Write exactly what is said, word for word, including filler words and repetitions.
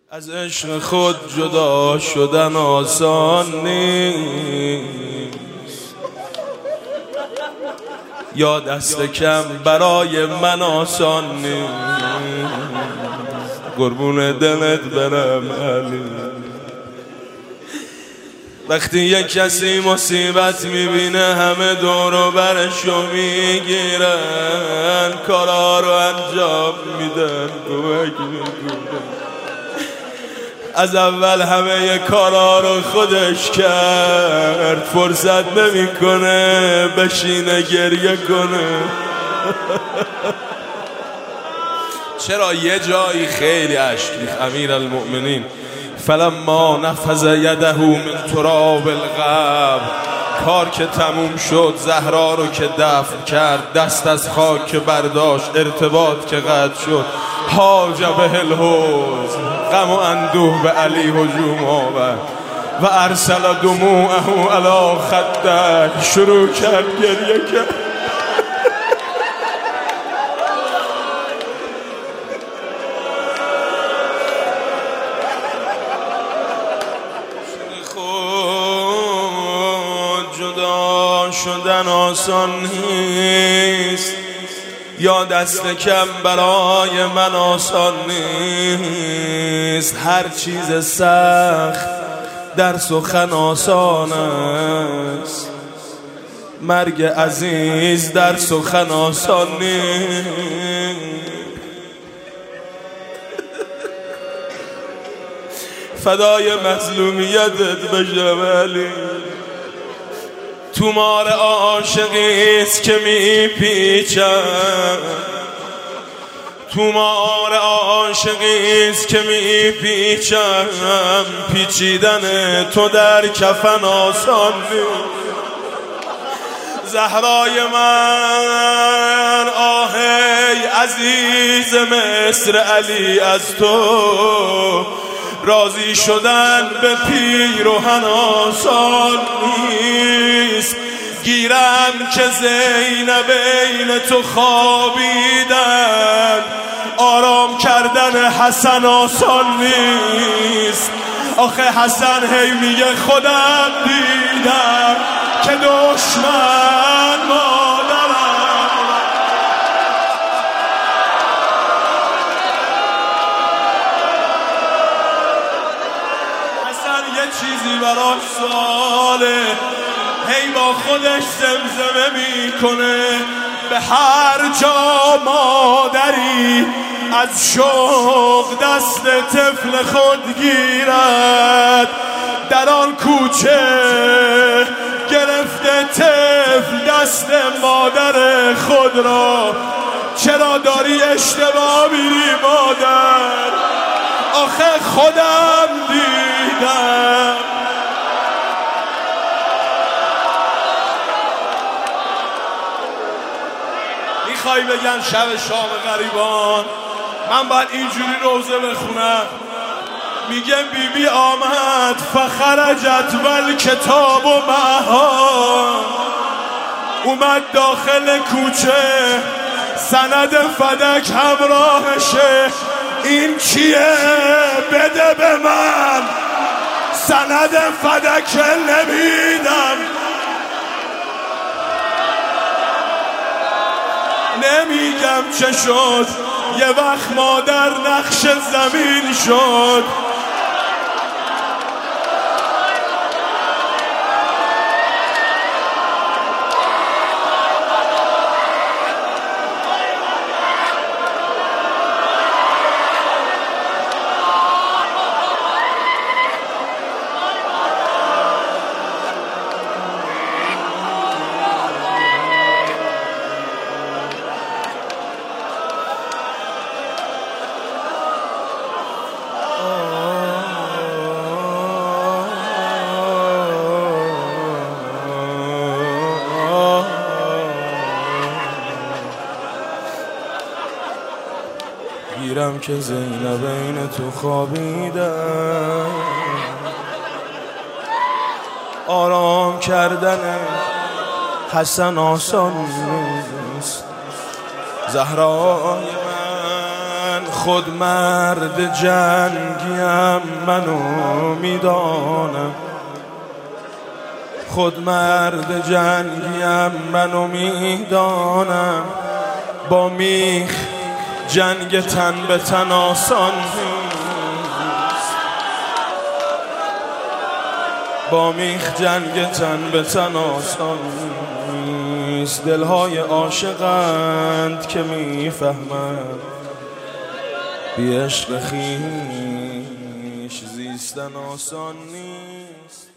از عشق خود جدا شدن آسان نیست، یا دست کم برای من آسان نیست. قربون دلت برم علی. وقتی یک کسی مصیبت میبینه همه دور و برشو میگیرن، کارا رو انجام میدن، کمک میکنن. از اول همه کارا رو خودش کرد، فرصت نمیکنه بشینه گریه کنه. چرا یه جایی خیلی اشک ریخت امیر المؤمنین. فلما نفذ یده من تراب القبر، کار که تموم شد، زهرا رو که دفن کرد، دست از خاک که برداشت، ارتباط که قطع شد، حاج به الحزن، غم و اندوه به علی هجوم آورد و ارسل دموعه علی خده، شروع کرد گریه کرد. جدا شدن آسان نیست، یا دست کم برای من آسان نیست. هر چیز سخت در سخن آسان است، مرگ عزیز در سخن آسان نیست. فدای مظلومیتت بشم علی. تومار عاشقیست که میپیچم، تومار عاشقیست که میپیچم، پیچیدن تو در کفن آسان نیست. زهرای من آهی عزیز مصر علی، از تو راضی شدن به پیرهن آسان نیست. گیرم که زینبین تو خوابیدن، آرام کردن حسن آسان نیست. آخه حسن هی میگه خودم دیدم که دشمن مادرم. حسن یه چیزی براش سواله، هی با خودش زمزمه میکنه به هر جا مادری از شوق دست طفل خود گیرد، در آن کوچه گرفته طفل دست مادر خود را. چرا داری اشتباه میری مادر؟ آخه خودم دیدم. میخوای بگن شب شام غریبان من باید اینجوری روزه بخونم؟ میگه بی بی آمد فخرجت ول کتاب و معها، اومد داخل کوچه سند فدک همراهشه. این چیه؟ بده به من. سند فدک نمیدم، نمیگم چه شد. یه وقت مادر نقش زمین شد. گیرم که زینبین تو خوابیدن، آرام کردن حسن آسان نیست. زهرای من خود مرد جنگیم منو میدانم، خود مرد جنگیم منو میدانم. با میخ جنگ تن به تن آسان نیست، با میخ جنگ تن به تن آسان نیست. دلهای عاشقند که میفهمند بی عشق خویش زیستن آسان نیست.